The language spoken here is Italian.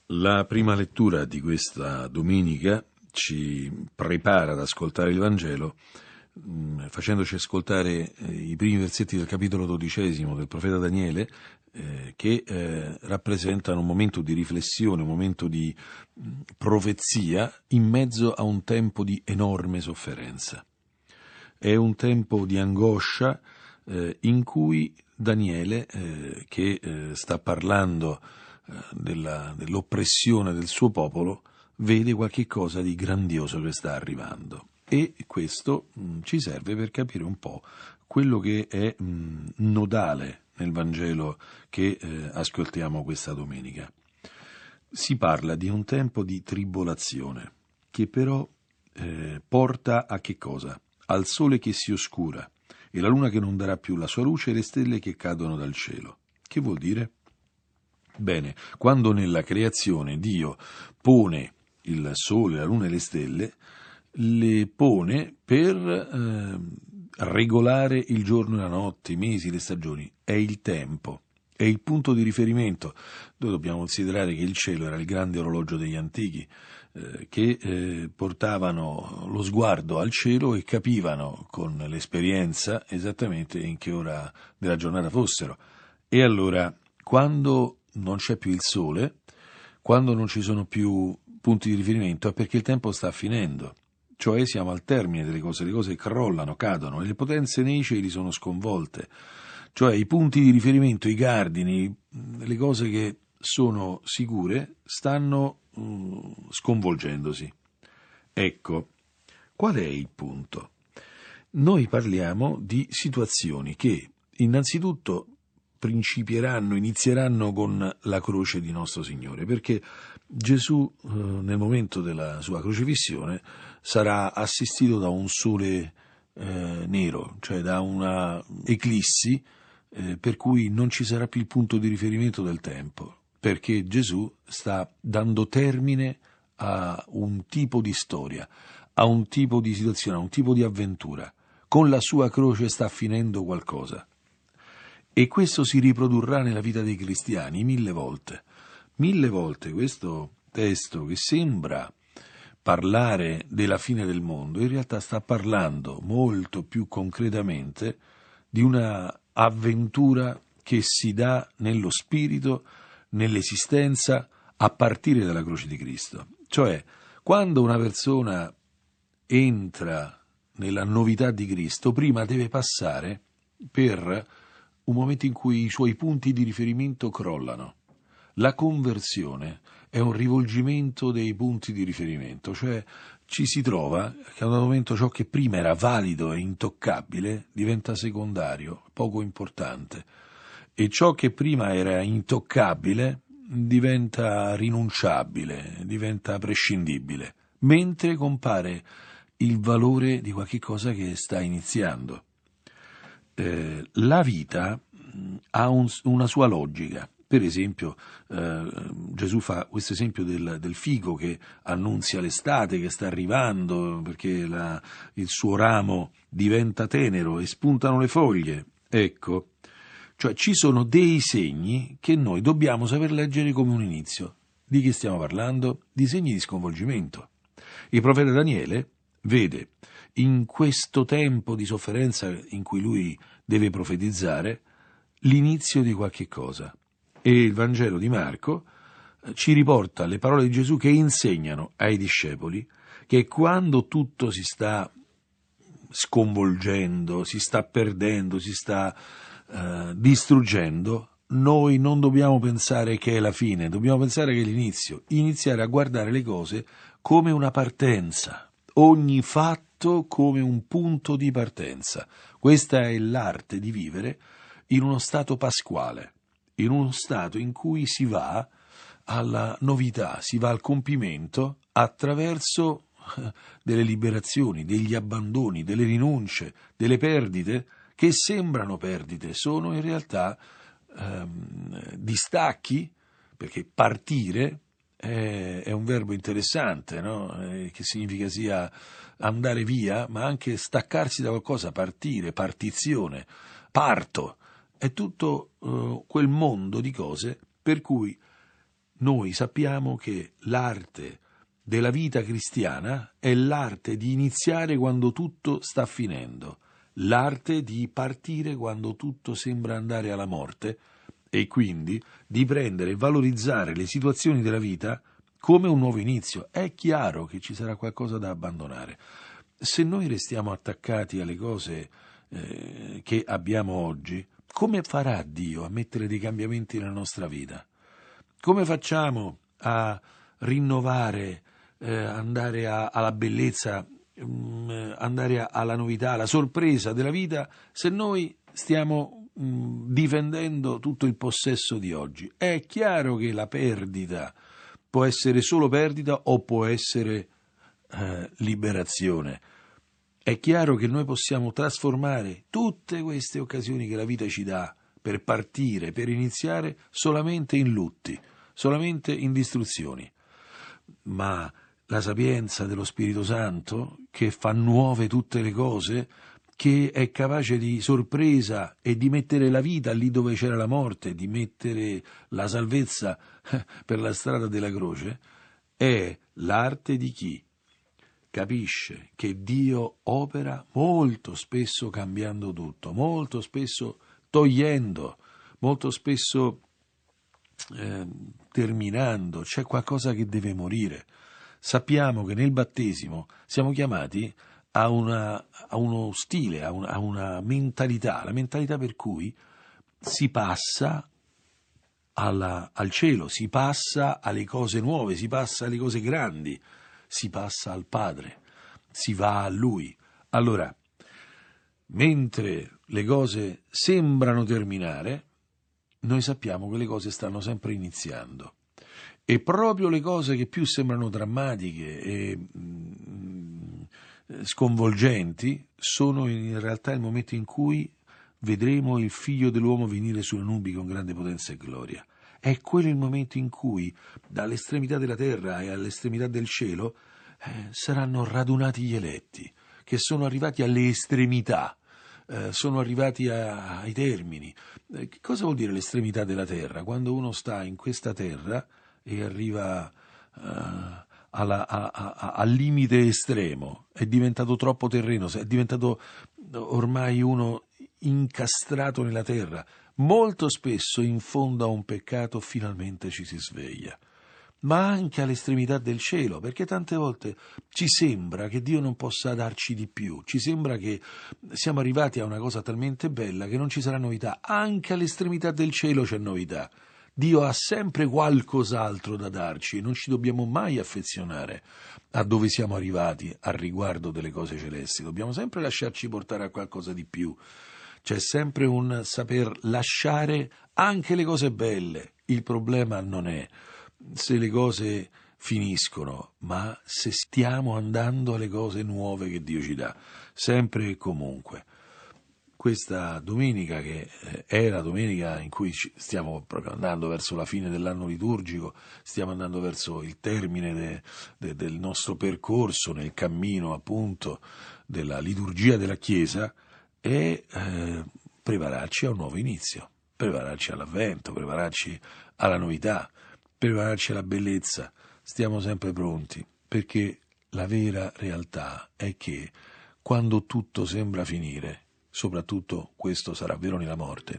La prima lettura di questa domenica ci prepara ad ascoltare il Vangelo, facendoci ascoltare i primi versetti del capitolo 12 del profeta Daniele, che rappresentano un momento di riflessione, un momento di profezia in mezzo a un tempo di enorme sofferenza. È un tempo di angoscia in cui Daniele, che sta parlando dell'oppressione del suo popolo, vede qualche cosa di grandioso che sta arrivando. E questo ci serve per capire un po' quello che è nodale nel Vangelo che ascoltiamo questa domenica. Si parla di un tempo di tribolazione che però porta a che cosa? Al sole che si oscura e la luna che non darà più la sua luce e le stelle che cadono dal cielo. Che vuol dire? Bene, quando nella creazione Dio pone il sole, la luna e le stelle, le pone per regolare il giorno e la notte, i mesi, le stagioni, è il tempo. È il punto di riferimento. Noi dobbiamo considerare che il cielo era il grande orologio degli antichi, che portavano lo sguardo al cielo e capivano con l'esperienza esattamente in che ora della giornata fossero. E allora, quando non c'è più il sole, quando non ci sono più punti di riferimento, è perché il tempo sta finendo. Cioè siamo al termine delle cose, le cose crollano, cadono e le potenze nei cieli sono sconvolte. Cioè i punti di riferimento, i cardini, le cose che sono sicure stanno sconvolgendosi. Ecco, qual è il punto? Noi parliamo di situazioni che innanzitutto inizieranno con la croce di nostro Signore, perché Gesù nel momento della sua crocifissione sarà assistito da un sole nero, cioè da una eclissi per cui non ci sarà più il punto di riferimento del tempo, perché Gesù sta dando termine a un tipo di storia, a un tipo di situazione, a un tipo di avventura. Con la sua croce sta finendo qualcosa. E questo si riprodurrà nella vita dei cristiani 1000 volte. 1000 volte questo testo che sembra parlare della fine del mondo, in realtà sta parlando molto più concretamente di una avventura che si dà nello spirito, nell'esistenza, a partire dalla croce di Cristo. Cioè, quando una persona entra nella novità di Cristo, prima deve passare per un momento in cui i suoi punti di riferimento crollano. La conversione è un rivolgimento dei punti di riferimento, cioè ci si trova che a un momento ciò che prima era valido e intoccabile diventa secondario, poco importante, e ciò che prima era intoccabile diventa rinunciabile, diventa prescindibile, mentre compare il valore di qualche cosa che sta iniziando. La vita ha una sua logica. Per esempio, Gesù fa questo esempio del figo che annunzia l'estate che sta arrivando perché il suo ramo diventa tenero e spuntano le foglie. Ecco, cioè ci sono dei segni che noi dobbiamo saper leggere come un inizio. Di che stiamo parlando? Di segni di sconvolgimento. Il profeta Daniele vede in questo tempo di sofferenza in cui lui deve profetizzare l'inizio di qualche cosa. E il Vangelo di Marco ci riporta le parole di Gesù che insegnano ai discepoli che quando tutto si sta sconvolgendo, si sta perdendo, si sta distruggendo, noi non dobbiamo pensare che è la fine, dobbiamo pensare che è l'inizio, iniziare a guardare le cose come una partenza, ogni fatto come un punto di partenza. Questa è l'arte di vivere in uno stato pasquale, in uno stato in cui si va alla novità, si va al compimento attraverso delle liberazioni, degli abbandoni, delle rinunce, delle perdite che sembrano perdite, sono in realtà distacchi, perché partire è un verbo interessante, no? Che significa sia andare via, ma anche staccarsi da qualcosa, partire, partizione, parto. È tutto quel mondo di cose per cui noi sappiamo che l'arte della vita cristiana è l'arte di iniziare quando tutto sta finendo, l'arte di partire quando tutto sembra andare alla morte e quindi di prendere e valorizzare le situazioni della vita come un nuovo inizio. È chiaro che ci sarà qualcosa da abbandonare. Se noi restiamo attaccati alle cose che abbiamo oggi, come farà Dio a mettere dei cambiamenti nella nostra vita? Come facciamo a rinnovare, andare alla bellezza, andare alla novità, alla sorpresa della vita, se noi stiamo difendendo tutto il possesso di oggi? È chiaro che la perdita può essere solo perdita o può essere liberazione. È chiaro che noi possiamo trasformare tutte queste occasioni che la vita ci dà per partire, per iniziare, solamente in lutti, solamente in distruzioni. Ma la sapienza dello Spirito Santo, che fa nuove tutte le cose, che è capace di sorpresa e di mettere la vita lì dove c'era la morte, di mettere la salvezza per la strada della croce, è l'arte di chi capisce che Dio opera molto spesso cambiando tutto, molto spesso togliendo, molto spesso terminando. C'è qualcosa che deve morire. Sappiamo che nel battesimo siamo chiamati a uno stile, a una mentalità, la mentalità per cui si passa al cielo, si passa alle cose nuove, si passa alle cose grandi, si passa al Padre, si va a Lui. Allora, mentre le cose sembrano terminare, noi sappiamo che le cose stanno sempre iniziando. E proprio le cose che più sembrano drammatiche e sconvolgenti sono in realtà il momento in cui vedremo il Figlio dell'uomo venire sulle nubi con grande potenza e gloria. È quello il momento in cui dall'estremità della terra e all'estremità del cielo saranno radunati gli eletti, che sono arrivati alle estremità, sono arrivati ai termini. Che cosa vuol dire l'estremità della terra? Quando uno sta in questa terra e arriva al limite estremo, è diventato troppo terreno, è diventato ormai uno incastrato nella terra. Molto spesso in fondo a un peccato finalmente ci si sveglia, ma anche all'estremità del cielo, perché tante volte ci sembra che Dio non possa darci di più, ci sembra che siamo arrivati a una cosa talmente bella che non ci sarà novità. Anche all'estremità del cielo c'è novità. Dio ha sempre qualcos'altro da darci e non ci dobbiamo mai affezionare a dove siamo arrivati al riguardo delle cose celesti, dobbiamo sempre lasciarci portare a qualcosa di più. C'è sempre un saper lasciare anche le cose belle. Il problema non è se le cose finiscono, ma se stiamo andando alle cose nuove che Dio ci dà, sempre e comunque. Questa domenica, che è la domenica in cui stiamo proprio andando verso la fine dell'anno liturgico, stiamo andando verso il termine del nostro percorso nel cammino appunto della liturgia della Chiesa, e prepararci a un nuovo inizio, prepararci all'avvento, prepararci alla novità, prepararci alla bellezza. Stiamo sempre pronti, perché la vera realtà è che quando tutto sembra finire, soprattutto questo sarà vero nella morte,